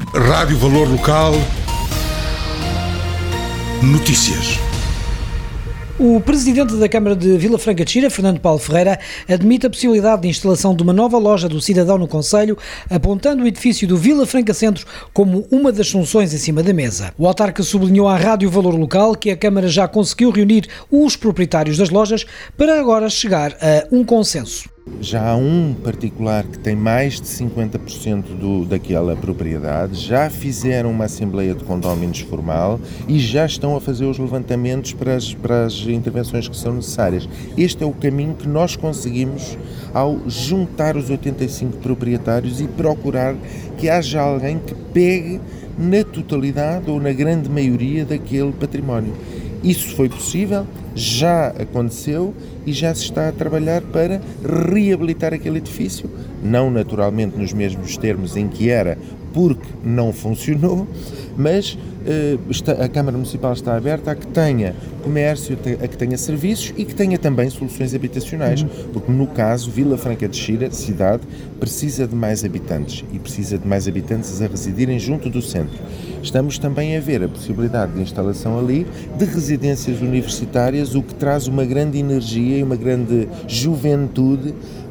Rádio Valor Local. Notícias. O presidente da Câmara de Vila Franca de Xira, Fernando Paulo Ferreira, admite a possibilidade de instalação de uma nova loja do cidadão no concelho, apontando o edifício do Vila Franca Centro como uma das soluções em cima da mesa. O autarca sublinhou à Rádio Valor Local que a Câmara já conseguiu reunir os proprietários das lojas para agora chegar a um consenso. Já há um particular que tem mais de 50% daquela propriedade, já fizeram uma assembleia de condóminos formal e já estão a fazer os levantamentos para as intervenções que são necessárias. Este é o caminho que nós conseguimos ao juntar os 85 proprietários e procurar que haja alguém que pegue na totalidade ou na grande maioria daquele património. Isso foi possível, já aconteceu e já se está a trabalhar para reabilitar aquele edifício, não naturalmente nos mesmos termos em que era, porque não funcionou, mas a Câmara Municipal está aberta a que tenha comércio, a que tenha serviços e que tenha também soluções habitacionais, porque no caso Vila Franca de Xira, cidade, precisa de mais habitantes e precisa de mais habitantes a residirem junto do centro. Estamos também a ver a possibilidade de instalação ali de residências universitárias, o que traz uma grande energia e uma grande juventude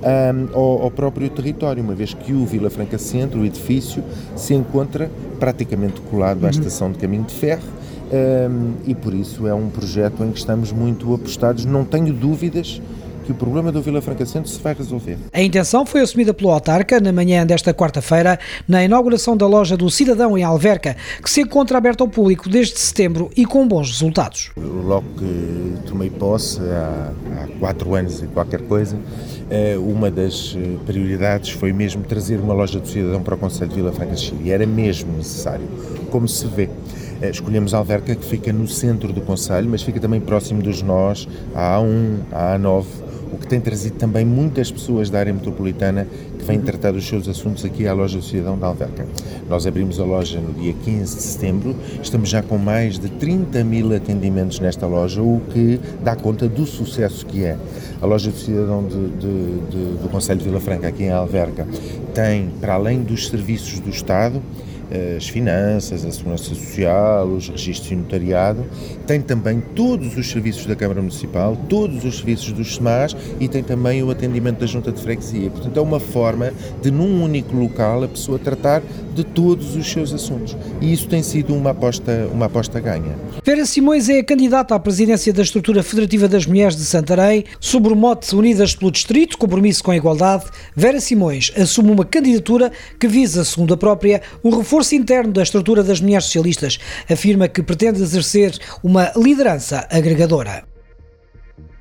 ao próprio território, uma vez que o Vila Franca Centro, o edifício, se encontra praticamente colado à estação de caminho de ferro e por isso é um projeto em que estamos muito apostados. Não tenho dúvidas que o problema do Vila Franca Centro se vai resolver. A intenção foi assumida pelo autarca na manhã desta quarta-feira, na inauguração da loja do Cidadão em Alverca, que se encontra aberta ao público desde setembro e com bons resultados. Logo que tomei posse, há 4 anos e qualquer coisa, uma das prioridades foi mesmo trazer uma loja do Cidadão para o concelho de Vila Franca de Xira, e era mesmo necessário, como se vê. Escolhemos Alverca, que fica no centro do concelho, mas fica também próximo dos nós, a A1, a A9, o que tem trazido também muitas pessoas da área metropolitana que vêm tratar dos seus assuntos aqui à loja do Cidadão de Alverca. Nós abrimos a loja no dia 15 de setembro, estamos já com mais de 30 mil atendimentos nesta loja, o que dá conta do sucesso que é. A loja do Cidadão do concelho de Vila Franca, aqui em Alverca, tem, para além dos serviços do Estado, as finanças, a segurança social, os registros e notariado, tem também todos os serviços da Câmara Municipal, todos os serviços dos SEMAS e tem também o atendimento da Junta de Freguesia. Portanto, é uma forma de, num único local, a pessoa tratar de todos os seus assuntos. E isso tem sido uma aposta ganha. Vera Simões é a candidata à presidência da Estrutura Federativa das Mulheres de Santarém. Sob o mote Unidas pelo Distrito, Compromisso com a Igualdade, Vera Simões assume uma candidatura que visa, segundo a própria, o reforço interno da estrutura das mulheres socialistas. Afirma que pretende exercer uma liderança agregadora.